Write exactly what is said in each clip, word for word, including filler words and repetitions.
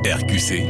R Q C.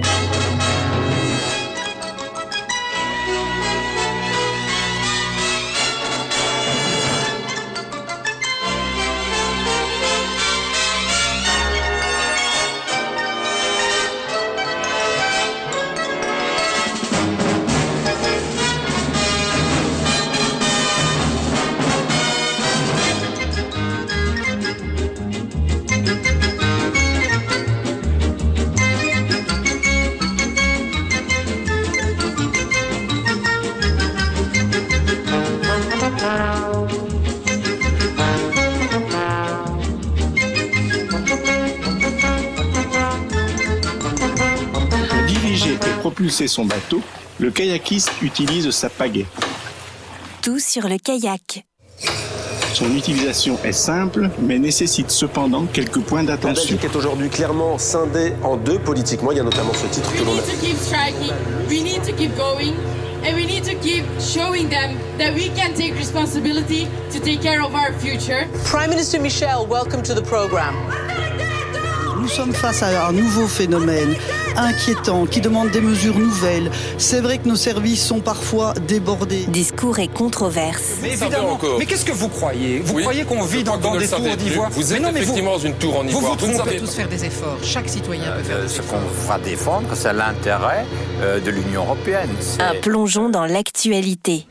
Propulser son bateau, le kayakiste utilise sa pagaie. Tout sur le kayak. Son utilisation est simple, mais nécessite cependant quelques points d'attention. La Belgique est aujourd'hui clairement scindée en deux politiquement. Il y a notamment ce titre que l'on a. We need to keep striking, we need to keep going, and we need to keep showing them that we can take responsibility to take care of our future. Prime Minister Michel, welcome to the program. Nous sommes face à un nouveau phénomène inquiétant qui demande des mesures nouvelles. C'est vrai que nos services sont parfois débordés. Discours et controverses. Mais évidemment, mais qu'est-ce que vous croyez? Vous oui, croyez qu'on vit dans, dans des tours d'ivoire? Vous êtes non, effectivement vous, dans une tour en ivoire. Vous, vous, vous on savez... peut tous faire des efforts. Chaque citoyen euh, peut faire des ce efforts. Ce qu'on va défendre, c'est l'intérêt euh, de l'Union européenne. C'est... Un plongeon dans l'actualité.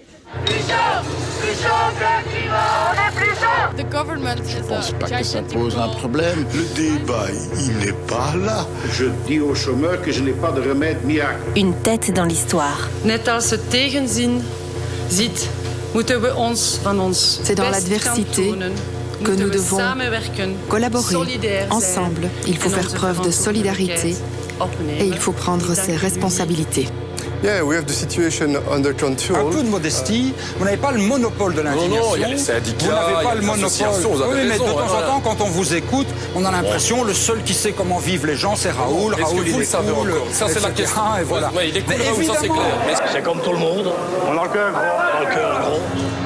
The government Je ne pense pas que ça pose un problème. Le débat, il n'est pas là. Je dis aux chômeurs que je n'ai pas de remède miracle. Une tête dans l'histoire. Net als het tegenzin ziet, moeten we ons van ons C'est dans l'adversité que nous devons collaborer ensemble. Il faut faire preuve de solidarité et il faut prendre ses responsabilités. Yeah, we have the situation under control. Un peu de modestie. Vous n'avez pas le monopole de l'indignation. Non, non, il y a les syndicats, vous n'avez pas il y le a les monopole. vous avez oui, mais raison, de temps hein, en temps, quand on vous écoute, on a l'impression bon. le seul qui sait comment vivent les gens, c'est Raoul. Est-ce Raoul, que il vous est le savez cool, encore Ça, c'est la question. Et voilà. Ouais, il est cool, mais ça, c'est clair. Mais... C'est comme tout le monde. On a le cœur gros. On a le cœur gros.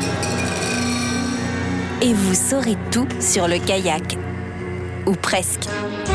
Et vous saurez tout sur le kayak. Ou presque.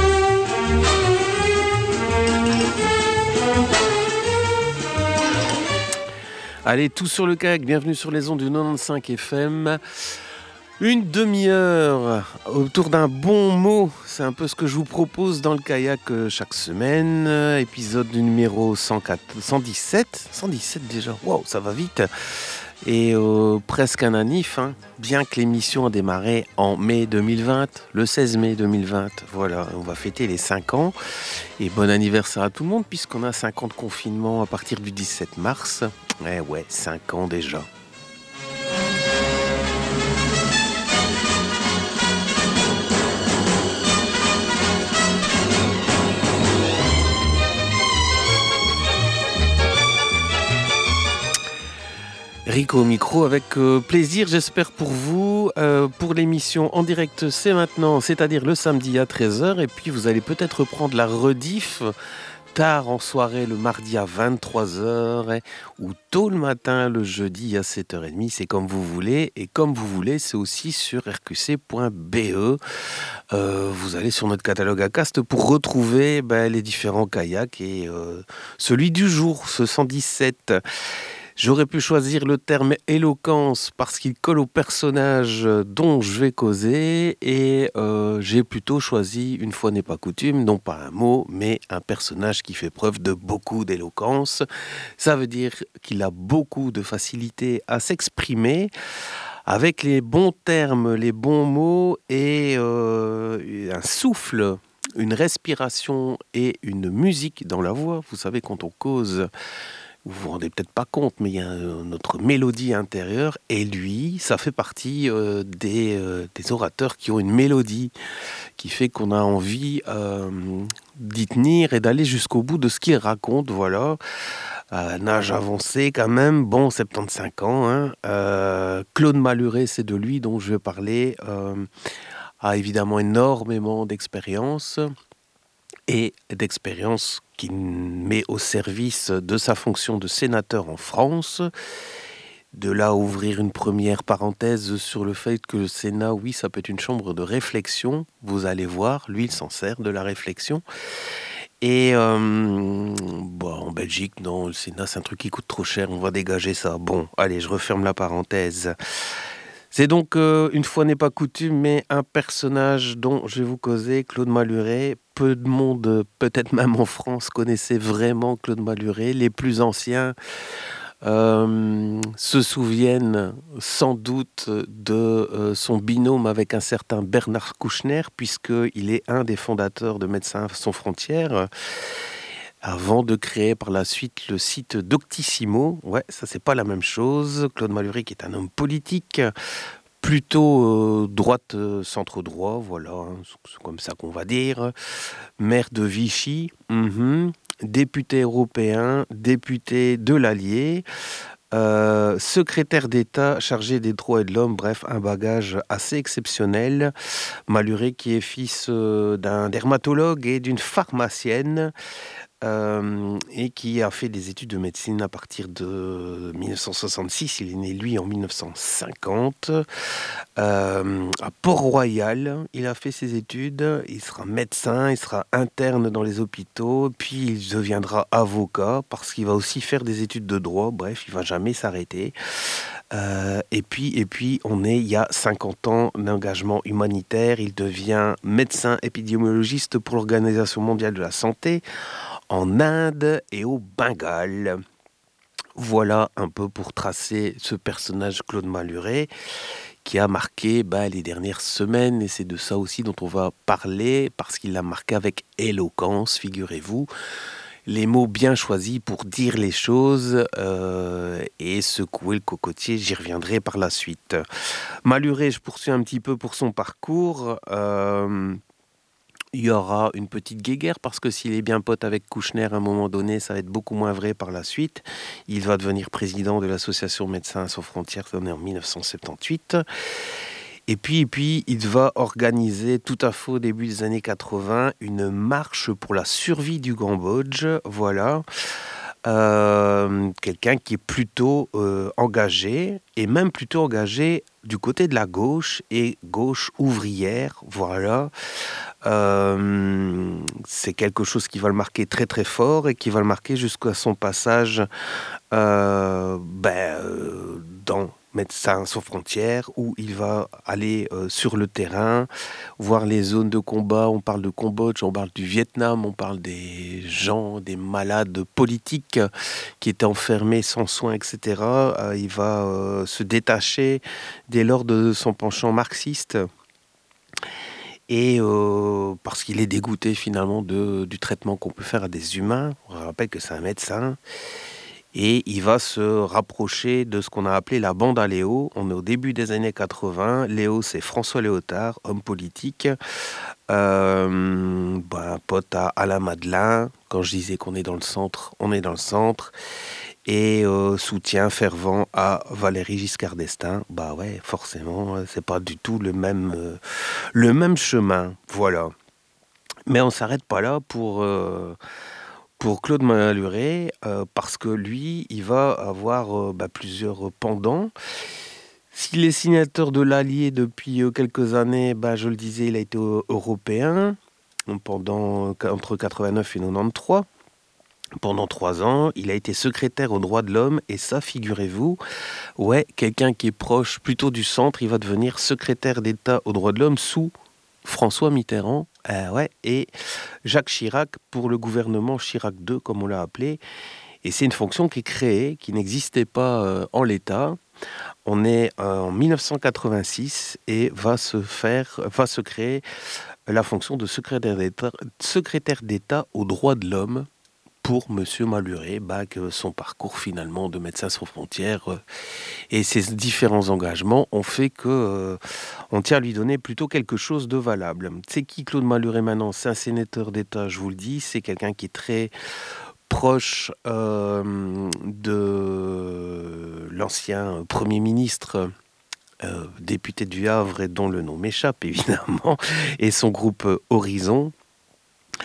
Allez, tout sur le kayak, bienvenue sur les ondes du quatre-vingt-quinze F M. Une demi-heure autour d'un bon mot, c'est un peu ce que je vous propose dans le kayak chaque semaine. Épisode numéro cent quatre, cent dix-sept, cent dix-sept déjà, waouh, ça va vite. Et euh, presque un anniv, hein, bien que l'émission a démarré en mai deux mille vingt, le seize mai deux mille vingt. Voilà, on va fêter les cinq ans. Et bon anniversaire à tout le monde, puisqu'on a cinq ans de confinement à partir du dix-sept mars. Eh ouais, cinq ans déjà. Rico au micro avec euh, plaisir, j'espère pour vous. Euh, pour l'émission en direct, c'est maintenant, c'est-à-dire le samedi à treize heures. Et puis vous allez peut-être prendre la rediff tard en soirée le mardi à vingt-trois heures et, ou tôt le matin le jeudi à sept heures trente. C'est comme vous voulez. Et comme vous voulez, c'est aussi sur r q c point b e. Euh, vous allez sur notre catalogue Acast pour retrouver ben, les différents kayaks et euh, celui du jour, ce cent dix-sept. J'aurais pu choisir le terme éloquence parce qu'il colle au personnage dont je vais causer et euh, j'ai plutôt choisi, une fois n'est pas coutume, non pas un mot, mais un personnage qui fait preuve de beaucoup d'éloquence. Ça veut dire qu'il a beaucoup de facilité à s'exprimer avec les bons termes, les bons mots et euh, un souffle, une respiration et une musique dans la voix. Vous savez, quand on cause... Vous vous rendez peut-être pas compte, mais il y a euh, notre mélodie intérieure et lui, ça fait partie euh, des, euh, des orateurs qui ont une mélodie qui fait qu'on a envie euh, d'y tenir et d'aller jusqu'au bout de ce qu'il raconte. Voilà, euh, un âge avancé quand même, bon, soixante-quinze ans. Hein. Euh, Claude Malhuret, c'est de lui dont je vais parler, euh, a évidemment énormément d'expérience. Et d'expérience qu'il met au service de sa fonction de sénateur en France. De là à ouvrir une première parenthèse sur le fait que le Sénat, oui, ça peut être une chambre de réflexion. Vous allez voir, lui, il s'en sert de la réflexion. Et euh, bon, en Belgique, non, le Sénat, c'est un truc qui coûte trop cher, on va dégager ça. Bon, allez, je referme la parenthèse. C'est donc, euh, une fois n'est pas coutume, mais un personnage dont je vais vous causer, Claude Malhuret. Peu de monde, peut-être même en France, connaissait vraiment Claude Malhuret. Les plus anciens euh, se souviennent sans doute de euh, son binôme avec un certain Bernard Kouchner, puisqu'il est un des fondateurs de Médecins sans frontières, avant de créer par la suite le site Doctissimo. Ouais, ça c'est pas la même chose. Claude Malhuret qui est un homme politique, plutôt euh, droite euh, centre-droit, voilà, hein, c'est comme ça qu'on va dire. Maire de Vichy, mm-hmm, député européen, député de l'Allier, euh, secrétaire d'État chargé des droits et de l'homme, bref, un bagage assez exceptionnel. Malhuret qui est fils euh, d'un dermatologue et d'une pharmacienne. Euh, et qui a fait des études de médecine à partir de mille neuf cent soixante-six. Il est né, lui, en mille neuf cent cinquante. Euh, à Port-Royal, il a fait ses études. Il sera médecin, il sera interne dans les hôpitaux, puis il deviendra avocat, parce qu'il va aussi faire des études de droit. Bref, il ne va jamais s'arrêter. Euh, et puis, et puis, on est il y a cinquante ans d'engagement humanitaire. Il devient médecin épidémiologiste pour l'Organisation mondiale de la santé, en Inde et au Bengale. Voilà un peu pour tracer ce personnage Claude Malhuret qui a marqué bah, les dernières semaines, et c'est de ça aussi dont on va parler, parce qu'il l'a marqué avec éloquence, figurez-vous. Les mots bien choisis pour dire les choses euh, et secouer le cocotier, j'y reviendrai par la suite. Malhuret, je poursuis un petit peu pour son parcours. Euh, Il y aura une petite guéguerre parce que s'il est bien pote avec Kouchner à un moment donné, ça va être beaucoup moins vrai par la suite. Il va devenir président de l'association Médecins sans frontières, ça en mille neuf cent soixante-dix-huit. Et puis, et puis, il va organiser tout à fait au début des années quatre-vingts une marche pour la survie du Cambodge. Voilà. Euh, quelqu'un qui est plutôt euh, engagé, et même plutôt engagé du côté de la gauche, et gauche ouvrière, voilà. Euh, c'est quelque chose qui va le marquer très très fort, et qui va le marquer jusqu'à son passage euh, ben, euh, dans Médecins sans frontières, où il va aller euh, sur le terrain, voir les zones de combat. On parle de Cambodge, on parle du Vietnam, on parle des gens, des malades politiques qui étaient enfermés sans soins, et cetera. Euh, il va euh, se détacher dès lors de son penchant marxiste. Et euh, parce qu'il est dégoûté finalement de, du traitement qu'on peut faire à des humains. On rappelle que c'est un médecin. Et il va se rapprocher de ce qu'on a appelé la bande à Léo. On est au début des années quatre-vingts. Léo, c'est François Léotard, homme politique. Euh, ben, pote à Alain Madelin. Quand je disais qu'on est dans le centre, on est dans le centre. Et euh, soutien fervent à Valéry Giscard d'Estaing. Bah ouais, forcément, c'est pas du tout le même, euh, le même chemin. Voilà. Mais on s'arrête pas là pour... Euh, Pour Claude Malhuret, euh, parce que lui, il va avoir euh, bah, plusieurs pendants. S'il est signateur de l'Allier depuis euh, quelques années, bah, je le disais, il a été euh, européen pendant, entre quatre-vingt-neuf et quatre-vingt-treize. Pendant trois ans, il a été secrétaire aux droits de l'homme, et ça, figurez-vous, ouais, quelqu'un qui est proche plutôt du centre, il va devenir secrétaire d'État aux droits de l'homme sous François Mitterrand, euh, ouais, et Jacques Chirac pour le gouvernement Chirac deux, comme on l'a appelé. Et c'est une fonction qui est créée, qui n'existait pas euh, en l'état. On est euh, en mille neuf cent quatre-vingt-six et va se faire, va se créer la fonction de secrétaire d'État, secrétaire d'État aux droits de l'homme pour M. Malhuret, bah, que son parcours finalement de Médecins sans frontières euh, et ses différents engagements ont fait que euh, on tient à lui donner plutôt quelque chose de valable. C'est qui Claude Malhuret maintenant? C'est un sénateur d'État, je vous le dis. C'est quelqu'un qui est très proche euh, de l'ancien Premier ministre, euh, député du Havre, et dont le nom m'échappe évidemment, et son groupe Horizon.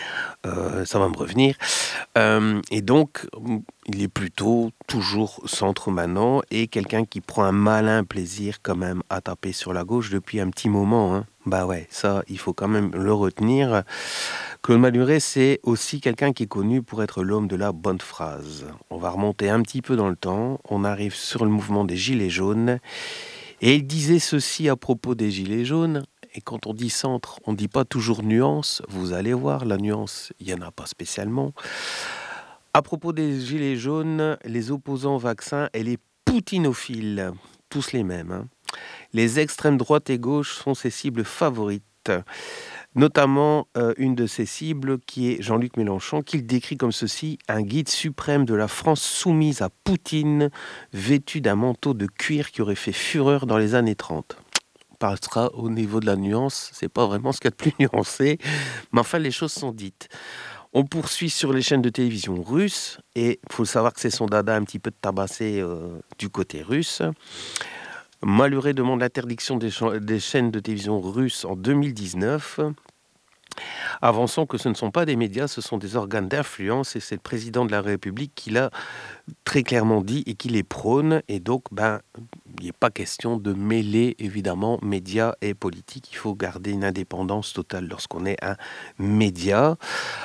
Euh, ça va me revenir. Euh, et donc, il est plutôt toujours centre manant et quelqu'un qui prend un malin plaisir quand même à taper sur la gauche depuis un petit moment. Hein. Bah ouais, ça, il faut quand même le retenir. Claude Malhuret, c'est aussi quelqu'un qui est connu pour être l'homme de la bonne phrase. On va remonter un petit peu dans le temps. On arrive sur le mouvement des Gilets jaunes. Et il disait ceci à propos des Gilets jaunes. Et quand on dit centre, on ne dit pas toujours nuance. Vous allez voir, la nuance, il n'y en a pas spécialement. À propos des Gilets jaunes, les opposants au vaccin et les poutinophiles, tous les mêmes. Hein. Les extrêmes droite et gauche sont ses cibles favorites. Notamment euh, une de ses cibles qui est Jean-Luc Mélenchon, qu'il décrit comme ceci, un guide suprême de la France soumise à Poutine, vêtu d'un manteau de cuir qui aurait fait fureur dans les années trente. Passera au niveau de la nuance, c'est pas vraiment ce qu'il y a de plus nuancé, mais enfin les choses sont dites. On poursuit sur les chaînes de télévision russes, et il faut savoir que c'est son dada un petit peu de tabasser euh, du côté russe. Malhuret demande l'interdiction des, ch- des chaînes de télévision russes en deux mille dix-neuf, avançant que ce ne sont pas des médias, ce sont des organes d'influence, et c'est le président de la République qui l'a très clairement dit et qui les prône, et donc ben, il n'est pas question de mêler évidemment médias et politique, il faut garder une indépendance totale lorsqu'on est un média.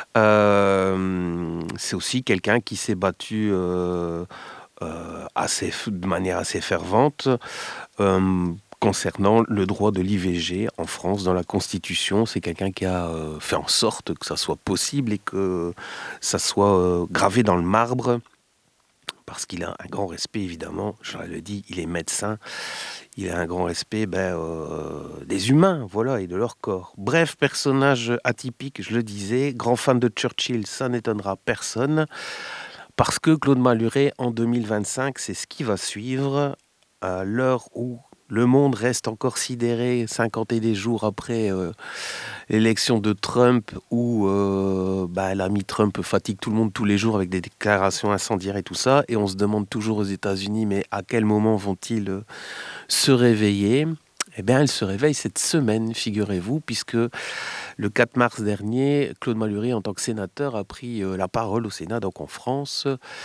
Euh, c'est aussi quelqu'un qui s'est battu euh, euh, assez, de manière assez fervente euh, concernant le droit de l'I V G en France dans la Constitution. C'est quelqu'un qui a euh, fait en sorte que ça soit possible et que ça soit euh, gravé dans le marbre, parce qu'il a un grand respect, évidemment, je l'ai dit, il est médecin, il a un grand respect ben, euh, des humains, voilà, et de leur corps. Bref, personnage atypique, je le disais, grand fan de Churchill, ça n'étonnera personne, parce que Claude Malhuret, en deux mille vingt-cinq, c'est ce qui va suivre, à l'heure où le monde reste encore sidéré, cinquante et des jours après euh, l'élection de Trump, où euh, bah, l'ami Trump fatigue tout le monde tous les jours avec des déclarations incendiaires et tout ça. Et on se demande toujours aux États-Unis, mais à quel moment vont-ils euh, se réveiller ? Eh bien, elle se réveille cette semaine, figurez-vous, puisque le quatre mars dernier, Claude Malhuret, en tant que sénateur, a pris euh, la parole au Sénat, donc en France,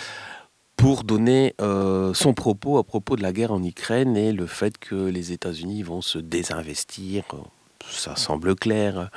pour donner euh, son propos à propos de la guerre en Ukraine et le fait que les États-Unis vont se désinvestir, ça semble clair,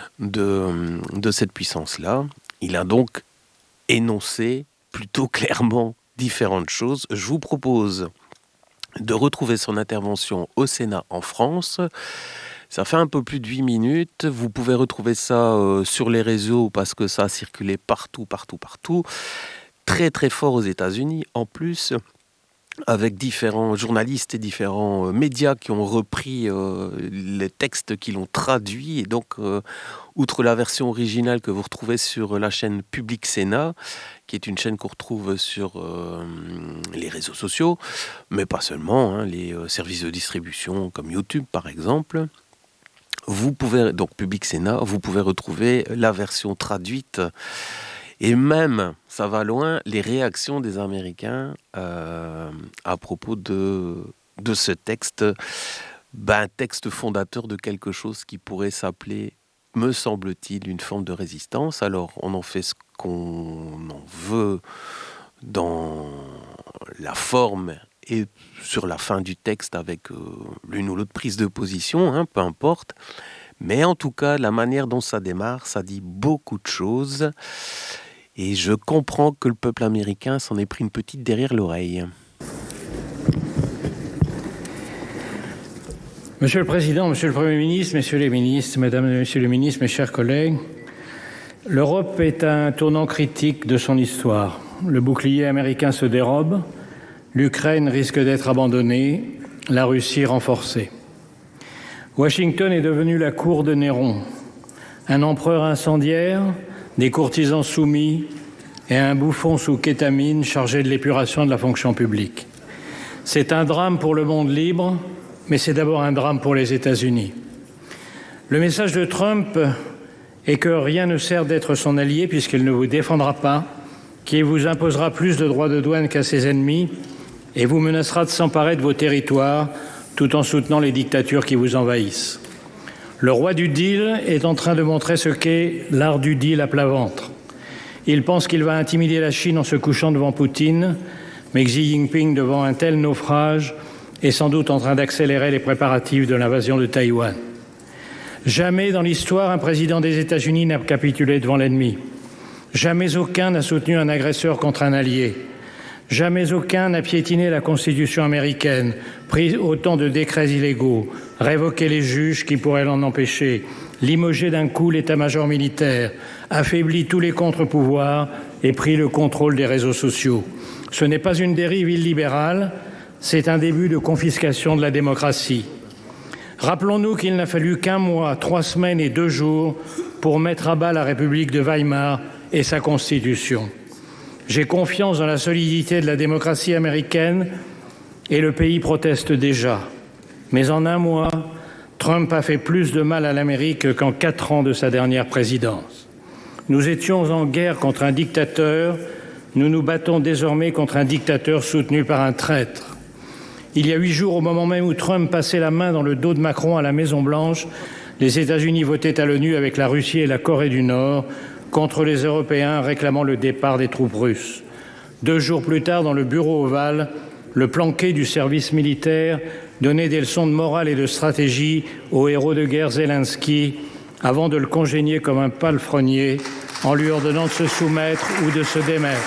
de, de cette puissance-là. Il a donc énoncé plutôt clairement différentes choses. Je vous propose de retrouver son intervention au Sénat en France. Ça fait un peu plus de huit minutes. Vous pouvez retrouver ça euh, sur les réseaux parce que ça a circulé partout, partout, partout. Très très fort aux États-Unis, en plus, avec différents journalistes et différents euh, médias qui ont repris euh, les textes, qui l'ont traduit. Et donc, euh, outre la version originale que vous retrouvez sur la chaîne Public Sénat, qui est une chaîne qu'on retrouve sur euh, les réseaux sociaux, mais pas seulement, hein, les euh, services de distribution comme YouTube par exemple, vous pouvez, donc Public Sénat, vous pouvez retrouver la version traduite. Et même, ça va loin, les réactions des Américains euh, à propos de, de ce texte, ben, un texte fondateur de quelque chose qui pourrait s'appeler, me semble-t-il, une forme de résistance. Alors, on en fait ce qu'on en veut dans la forme et sur la fin du texte avec euh, l'une ou l'autre prise de position, hein, peu importe. Mais en tout cas, la manière dont ça démarre, ça dit beaucoup de choses. Et je comprends que le peuple américain s'en ait pris une petite derrière l'oreille. Monsieur le Président, Monsieur le Premier ministre, Messieurs les ministres, Mesdames et Messieurs les ministres, mes chers collègues, l'Europe est à un tournant critique de son histoire. Le bouclier américain se dérobe, l'Ukraine risque d'être abandonnée, la Russie renforcée. Washington est devenu la cour de Néron, un empereur incendiaire, des courtisans soumis et un bouffon sous kétamine chargé de l'épuration de la fonction publique. C'est un drame pour le monde libre, mais c'est d'abord un drame pour les États-Unis. Le message de Trump est que rien ne sert d'être son allié puisqu'il ne vous défendra pas, qu'il vous imposera plus de droits de douane qu'à ses ennemis et vous menacera de s'emparer de vos territoires tout en soutenant les dictatures qui vous envahissent. Le roi du deal est en train de montrer ce qu'est l'art du deal à plat ventre. Il pense qu'il va intimider la Chine en se couchant devant Poutine, mais Xi Jinping, devant un tel naufrage, est sans doute en train d'accélérer les préparatifs de l'invasion de Taïwan. Jamais dans l'histoire, un président des États-Unis n'a capitulé devant l'ennemi. Jamais aucun n'a soutenu un agresseur contre un allié. Jamais aucun n'a piétiné la Constitution américaine, pris autant de décrets illégaux, révoqué les juges qui pourraient l'en empêcher, limogé d'un coup l'état-major militaire, affaibli tous les contre-pouvoirs et pris le contrôle des réseaux sociaux. Ce n'est pas une dérive illibérale, c'est un début de confiscation de la démocratie. Rappelons-nous qu'il n'a fallu qu'un mois, trois semaines et deux jours pour mettre à bas la République de Weimar et sa Constitution. J'ai confiance dans la solidité de la démocratie américaine et le pays proteste déjà. Mais en un mois, Trump a fait plus de mal à l'Amérique qu'en quatre ans de sa dernière présidence. Nous étions en guerre contre un dictateur, nous nous battons désormais contre un dictateur soutenu par un traître. Il y a huit jours, au moment même où Trump passait la main dans le dos de Macron à la Maison-Blanche, les États-Unis votaient à l'ONU avec la Russie et la Corée du Nord contre les Européens réclamant le départ des troupes russes. Deux jours plus tard, dans le bureau ovale, le planqué du service militaire donnait des leçons de morale et de stratégie au héros de guerre Zelensky avant de le congédier comme un palefrenier en lui ordonnant de se soumettre ou de se démettre.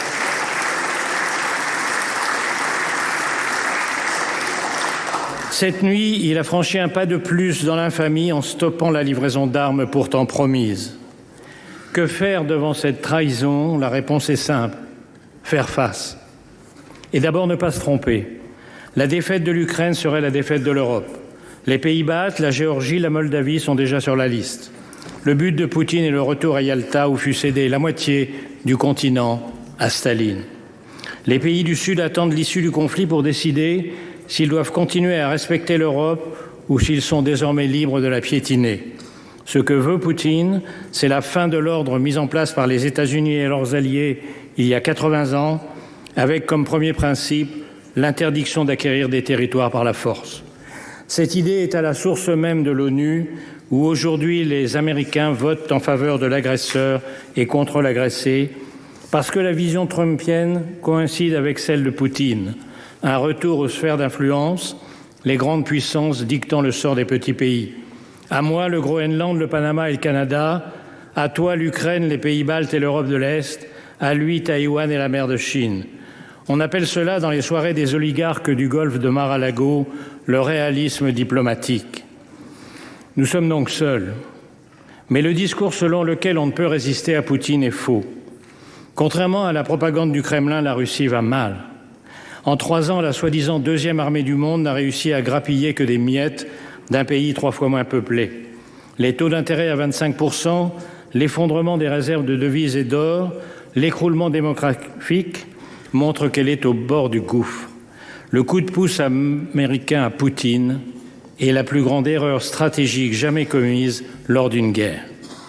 Cette nuit, il a franchi un pas de plus dans l'infamie en stoppant la livraison d'armes pourtant promise. Que faire devant cette trahison? La réponse est simple. Faire face. Et d'abord ne pas se tromper. La défaite de l'Ukraine serait la défaite de l'Europe. Les pays baltes, la Géorgie, la Moldavie sont déjà sur la liste. Le but de Poutine est le retour à Yalta où fut cédé la moitié du continent à Staline. Les pays du Sud attendent l'issue du conflit pour décider s'ils doivent continuer à respecter l'Europe ou s'ils sont désormais libres de la piétiner. Ce que veut Poutine, c'est la fin de l'ordre mis en place par les États-Unis et leurs alliés il y a quatre-vingts ans, avec comme premier principe l'interdiction d'acquérir des territoires par la force. Cette idée est à la source même de l'ONU, où aujourd'hui les Américains votent en faveur de l'agresseur et contre l'agressé, parce que la vision trumpienne coïncide avec celle de Poutine. Un retour aux sphères d'influence, les grandes puissances dictant le sort des petits pays. À moi, le Groenland, le Panama et le Canada. À toi, l'Ukraine, les pays baltes et l'Europe de l'Est. À lui, Taïwan et la mer de Chine. On appelle cela, dans les soirées des oligarques du golfe de Mar-a-Lago, le réalisme diplomatique. Nous sommes donc seuls. Mais le discours selon lequel on ne peut résister à Poutine est faux. Contrairement à la propagande du Kremlin, la Russie va mal. En trois ans, la soi-disant deuxième armée du monde n'a réussi à grappiller que des miettes d'un pays trois fois moins peuplé. Les taux d'intérêt à vingt-cinq pour cent, l'effondrement des réserves de devises et d'or, l'écroulement démographique montrent qu'elle est au bord du gouffre. Le coup de pouce américain à Poutine est la plus grande erreur stratégique jamais commise lors d'une guerre.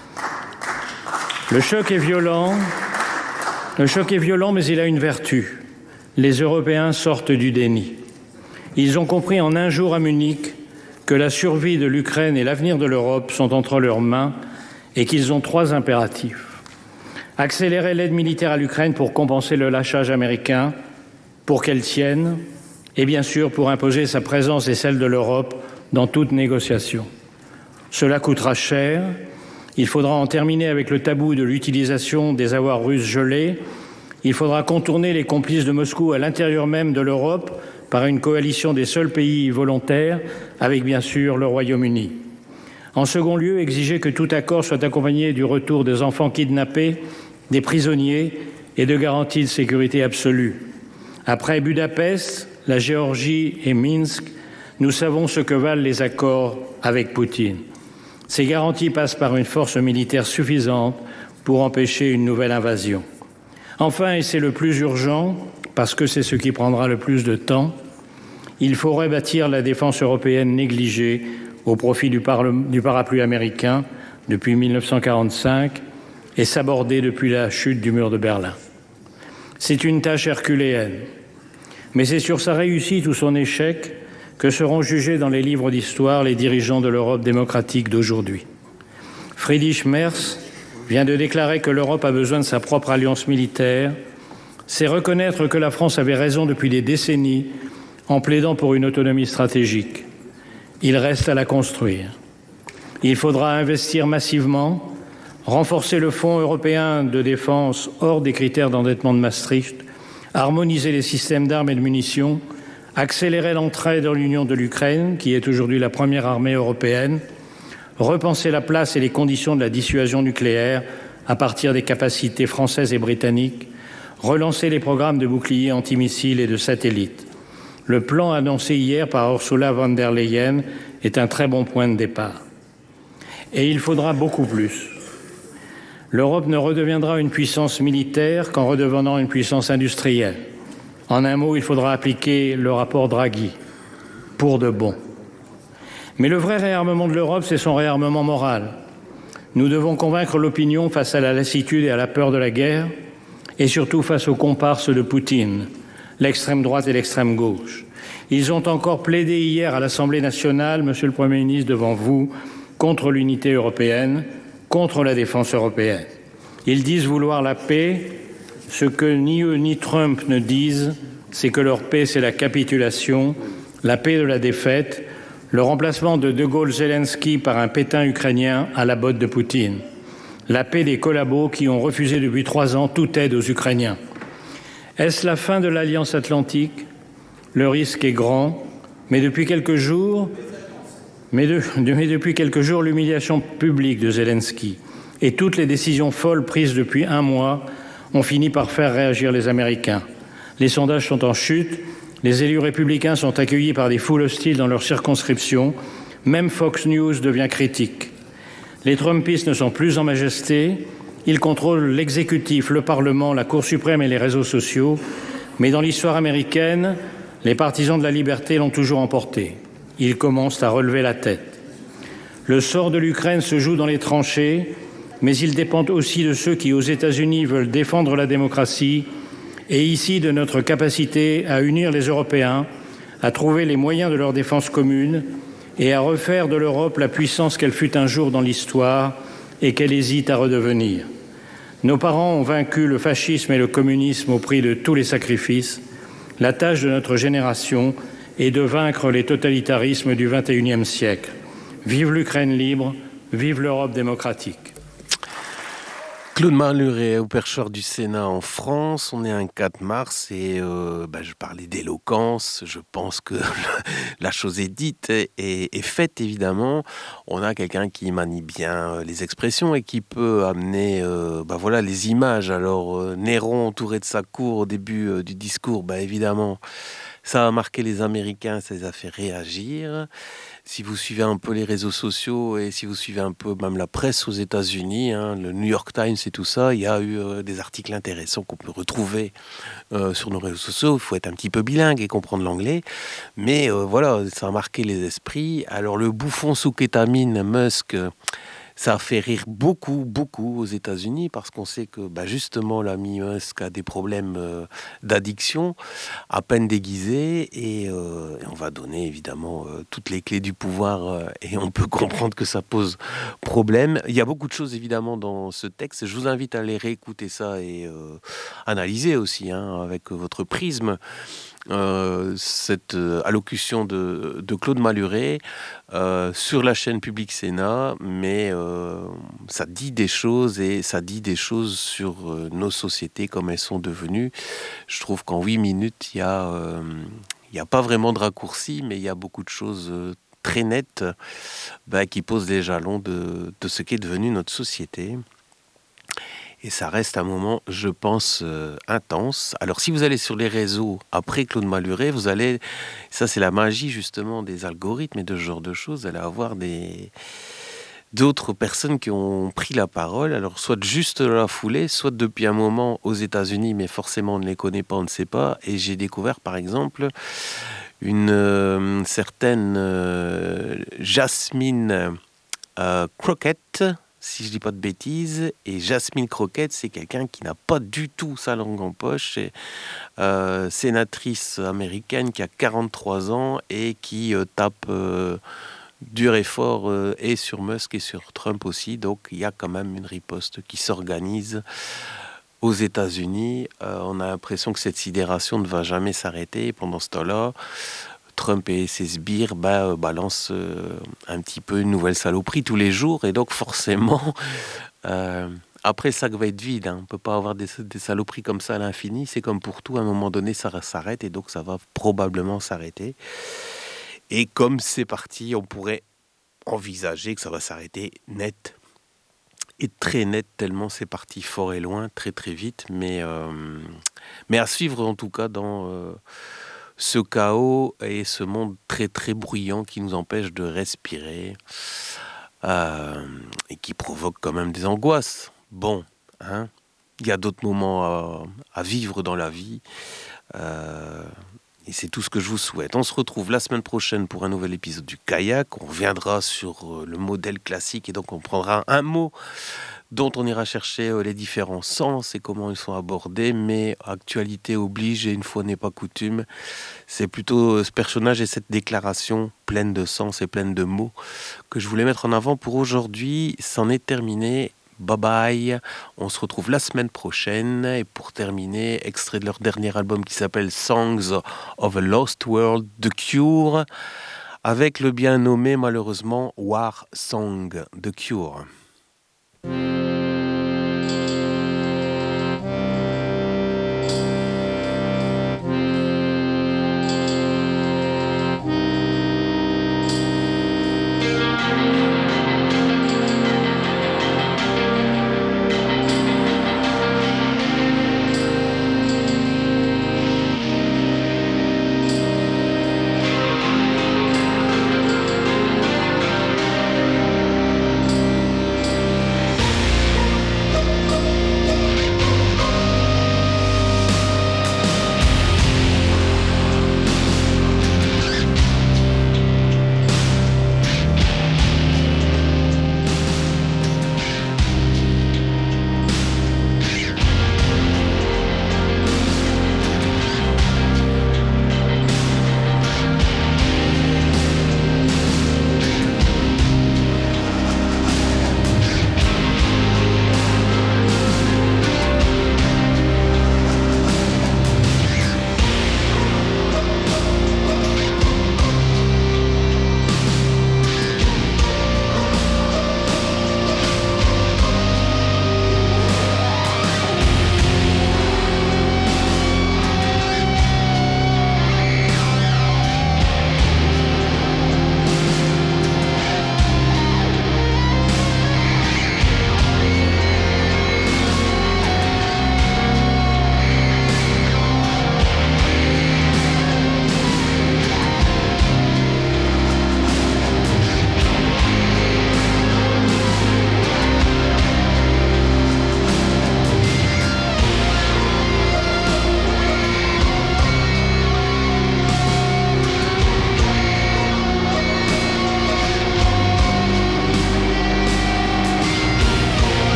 Le choc est violent, le choc est violent, mais il a une vertu. Les Européens sortent du déni. Ils ont compris en un jour à Munich que la survie de l'Ukraine et l'avenir de l'Europe sont entre leurs mains et qu'ils ont trois impératifs. Accélérer l'aide militaire à l'Ukraine pour compenser le lâchage américain, pour qu'elle tienne, et bien sûr pour imposer sa présence et celle de l'Europe dans toute négociation. Cela coûtera cher. Il faudra en terminer avec le tabou de l'utilisation des avoirs russes gelés. Il faudra contourner les complices de Moscou à l'intérieur même de l'Europe par une coalition des seuls pays volontaires, avec bien sûr le Royaume-Uni. En second lieu, exiger que tout accord soit accompagné du retour des enfants kidnappés, des prisonniers et de garanties de sécurité absolue. Après Budapest, la Géorgie et Minsk, nous savons ce que valent les accords avec Poutine. Ces garanties passent par une force militaire suffisante pour empêcher une nouvelle invasion. Enfin, et c'est le plus urgent, parce que c'est ce qui prendra le plus de temps, il faut rebâtir la défense européenne négligée au profit du, du parapluie américain depuis mille neuf cent quarante-cinq et sabordée depuis la chute du mur de Berlin. C'est une tâche herculéenne, mais c'est sur sa réussite ou son échec que seront jugés dans les livres d'histoire les dirigeants de l'Europe démocratique d'aujourd'hui. Friedrich Merz vient de déclarer que l'Europe a besoin de sa propre alliance militaire. C'est reconnaître que la France avait raison depuis des décennies en plaidant pour une autonomie stratégique. Il reste à la construire. Il faudra investir massivement, renforcer le Fonds européen de défense hors des critères d'endettement de Maastricht, harmoniser les systèmes d'armes et de munitions, accélérer l'entrée dans l'Union de l'Ukraine, qui est aujourd'hui la première armée européenne, repenser la place et les conditions de la dissuasion nucléaire à partir des capacités françaises et britanniques, relancer les programmes de boucliers antimissiles et de satellites. Le plan annoncé hier par Ursula von der Leyen est un très bon point de départ. Et il faudra beaucoup plus. L'Europe ne redeviendra une puissance militaire qu'en redevenant une puissance industrielle. En un mot, il faudra appliquer le rapport Draghi, pour de bon. Mais le vrai réarmement de l'Europe, c'est son réarmement moral. Nous devons convaincre l'opinion face à la lassitude et à la peur de la guerre, et surtout face aux comparses de Poutine, l'extrême droite et l'extrême gauche. Ils ont encore plaidé hier à l'Assemblée nationale, Monsieur le Premier ministre, devant vous, contre l'unité européenne, contre la défense européenne. Ils disent vouloir la paix. Ce que ni eux ni Trump ne disent, c'est que leur paix, c'est la capitulation, la paix de la défaite, le remplacement de De Gaulle-Zelensky par un Pétain ukrainien à la botte de Poutine, la paix des collabos qui ont refusé depuis trois ans toute aide aux Ukrainiens. Est-ce la fin de l'Alliance Atlantique? Le risque est grand, mais depuis quelques jours, mais, de, de, mais depuis quelques jours, l'humiliation publique de Zelensky et toutes les décisions folles prises depuis un mois ont fini par faire réagir les Américains. Les sondages sont en chute, les élus républicains sont accueillis par des foules hostiles dans leurs circonscriptions, même Fox News devient critique. Les Trumpistes ne sont plus en majesté, ils contrôlent l'exécutif, le Parlement, la Cour suprême et les réseaux sociaux, mais dans l'histoire américaine, les partisans de la liberté l'ont toujours emporté. Ils commencent à relever la tête. Le sort de l'Ukraine se joue dans les tranchées, mais il dépend aussi de ceux qui, aux États-Unis, veulent défendre la démocratie et ici de notre capacité à unir les Européens, à trouver les moyens de leur défense commune et à refaire de l'Europe la puissance qu'elle fut un jour dans l'histoire et qu'elle hésite à redevenir. Nos parents ont vaincu le fascisme et le communisme au prix de tous les sacrifices. La tâche de notre génération est de vaincre les totalitarismes du vingt et unième siècle. Vive l'Ukraine libre, vive l'Europe démocratique. Claude Malhuret, au perchoir du Sénat en France, on est un quatre mars et euh, bah, je parlais d'éloquence, je pense que la chose est dite et, et faite évidemment. On a quelqu'un qui manie bien les expressions et qui peut amener euh, bah, voilà, les images. Alors euh, Néron entouré de sa cour au début euh, du discours, bah, évidemment ça a marqué les Américains, ça les a fait réagir. Si vous suivez un peu les réseaux sociaux et si vous suivez un peu même la presse aux États-Unis, hein, le New York Times et tout ça, il y a eu euh, des articles intéressants qu'on peut retrouver euh, sur nos réseaux sociaux. Il faut être un petit peu bilingue et comprendre l'anglais. Mais euh, voilà, ça a marqué les esprits. Alors le bouffon sous kétamine, Musk, ça a fait rire beaucoup, beaucoup aux États-Unis parce qu'on sait que bah, justement l'ami Musk a des problèmes euh, d'addiction à peine déguisés et, euh, et on va donner évidemment euh, toutes les clés du pouvoir euh, et on peut comprendre que ça pose problème. Il y a beaucoup de choses évidemment dans ce texte. Je vous invite à aller réécouter ça et euh, analyser aussi hein, avec votre prisme. Euh, cette euh, allocution de, de Claude Malhuret euh, sur la chaîne Public Sénat, mais euh, ça dit des choses et ça dit des choses sur euh, nos sociétés comme elles sont devenues. Je trouve qu'en huit minutes, il y a, euh, il y a pas vraiment de raccourci, mais il y a beaucoup de choses euh, très nettes bah, qui posent les jalons de, de ce qu'est devenue notre société. Et ça reste un moment, je pense, euh, intense. Alors, si vous allez sur les réseaux après Claude Malhuret, vous allez... Ça, c'est la magie, justement, des algorithmes et de ce genre de choses. Vous allez avoir des... d'autres personnes qui ont pris la parole. Alors, soit juste dans la foulée, soit depuis un moment aux États-Unis, mais forcément, on ne les connaît pas, on ne sait pas. Et j'ai découvert, par exemple, une euh, certaine euh, Jasmine euh, Crockett. si je dis pas de bêtises. Et Jasmine Crockett, c'est quelqu'un qui n'a pas du tout sa langue en poche. C'est euh, sénatrice américaine qui a quarante-trois ans et qui euh, tape euh, dur et fort euh, et sur Musk et sur Trump aussi. Donc il y a quand même une riposte qui s'organise aux États-Unis. Euh, on a l'impression que cette sidération ne va jamais s'arrêter. Et pendant ce temps-là, Trump et ses sbires bah, balancent euh, un petit peu une nouvelle saloperie tous les jours. Et donc forcément, euh, après le sac va être vide. Hein. On ne peut pas avoir des, des saloperies comme ça à l'infini. C'est comme pour tout, à un moment donné, ça s'arrête. Et donc ça va probablement s'arrêter. Et comme c'est parti, on pourrait envisager que ça va s'arrêter net. Et très net, tellement c'est parti fort et loin, très très vite. Mais, euh, mais à suivre en tout cas dans... Euh, ce chaos et ce monde très très bruyant qui nous empêche de respirer euh, et qui provoque quand même des angoisses. Bon, hein, il y a d'autres moments à, à vivre dans la vie euh, et c'est tout ce que je vous souhaite. On se retrouve la semaine prochaine pour un nouvel épisode du Kayak. On reviendra sur le modèle classique et donc on prendra un mot dont on ira chercher les différents sens et comment ils sont abordés, mais actualité oblige et une fois n'est pas coutume, c'est plutôt ce personnage et cette déclaration pleine de sens et pleine de mots que je voulais mettre en avant pour aujourd'hui. C'en est terminé, bye bye, on se retrouve la semaine prochaine et pour terminer, extrait de leur dernier album qui s'appelle Songs of a Lost World, The Cure, avec le bien nommé malheureusement War Song, The Cure.